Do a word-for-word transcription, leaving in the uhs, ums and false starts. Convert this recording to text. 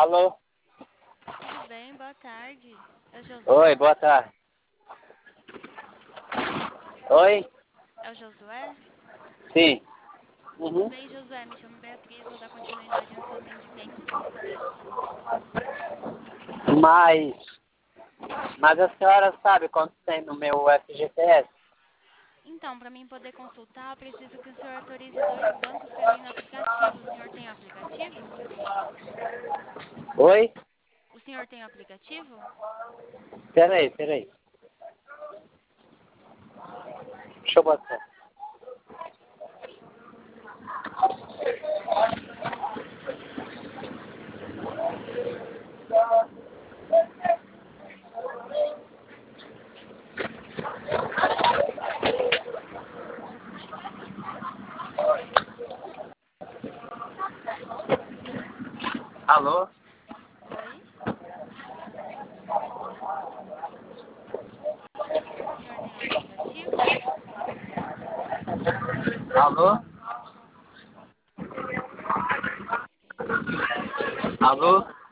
Alô? Tudo bem? Boa tarde. É o Oi, Josué? boa tarde. Oi? É o Josué? Sim. Tudo Uhum. bem, Josué? Me chamo Beatriz, vou dar continuidade no seu atendimento. Mas, mas a senhora sabe quanto tem no meu F G T S? Então, para mim poder consultar, eu preciso que o senhor autorize dois bancos para mim no aplicativo. O senhor tem o aplicativo? Oi? O senhor tem o aplicativo? Peraí, peraí. Deixa eu botar. Alô? Oi? O senhor tem o aplicativo? Alô? Alô?